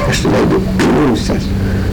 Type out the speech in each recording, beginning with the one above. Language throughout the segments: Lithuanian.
aš leidau pusės.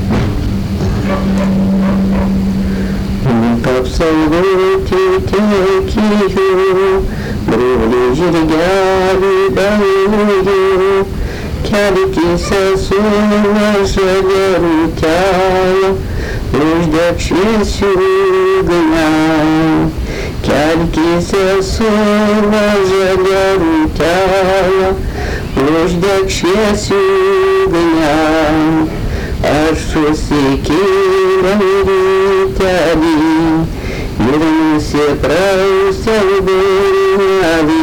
Apsaugoti tekėjau, brolių žirgelių dangų, kelti sesuo žalia rūtelė, uždeg šviesių ugnį. Kelti sesuo žalia rūtelė, uždeg šviesių ugnį. Aš susikėliau rytelį ir nusiprausiau burnelį,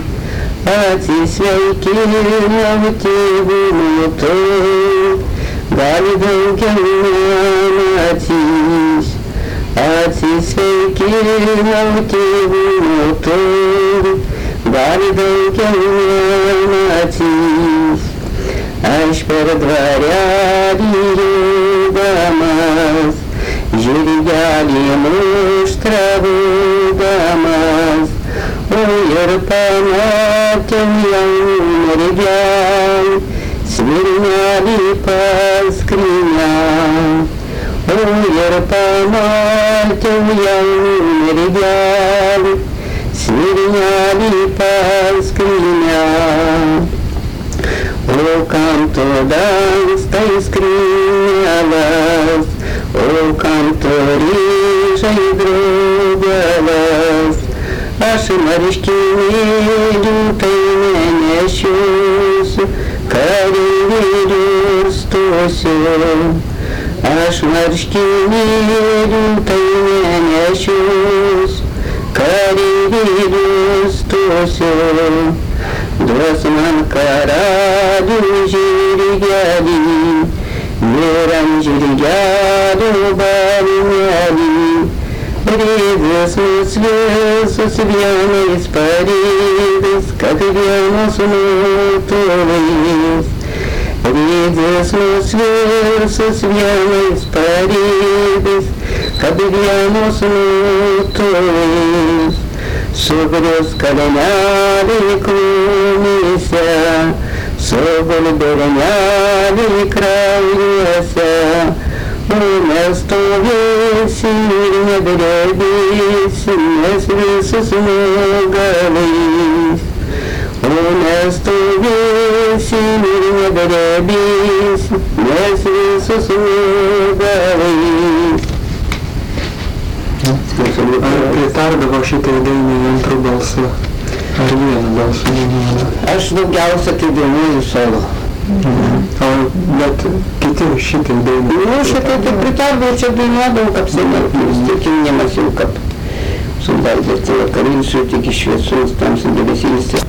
atsisveikinau tėvų nutu, gal daugiau nematys. Atsisveikinau tėvų nutu, gal daugiau nematys. Aš per dvarelį judamas, žirgelį muštravdamas, o ir pamatėm jaunų mergelį, svirnelį pas skrynią. O ir pamatėm jaunų mergelį, svirnelį pas skrynią. O kam tu dangstai skrynėlas, o kam tu ryžai draugelas, aš marškinėlių tai nenešiusiu, kareivėlius stosiu. Aš marškinėlių tai nenešiusiu, kareivėlius stosiu. Duos man karalių žirgelį ir ant žirgelio balnelį, rėdės mus visus vienais pareidais, kad vienos nutolais. Rėdės mus visus vienais pareidais, kad vienos nutolais. Sugrius kalneliai krūmyse, sugul berneliai kraujuose, o mes stovėsim ir nedrebėsim, nes visus nugalės. O mes stovėsim ir nedrebėsim, nes visus nugalės. Ar pritardavo šitai dainai antrų balsų? Ar vienu balsu dainuoja? Aš daugiausia tai dainuoju solo. Bet kiti šitai dainai? Nu, šitai tai pritardavo, čia dainuodavau, kaip seniau, įstikinimas jau, kaip sudarėte vakarins, tik iš šviesos, tamsiai debesys.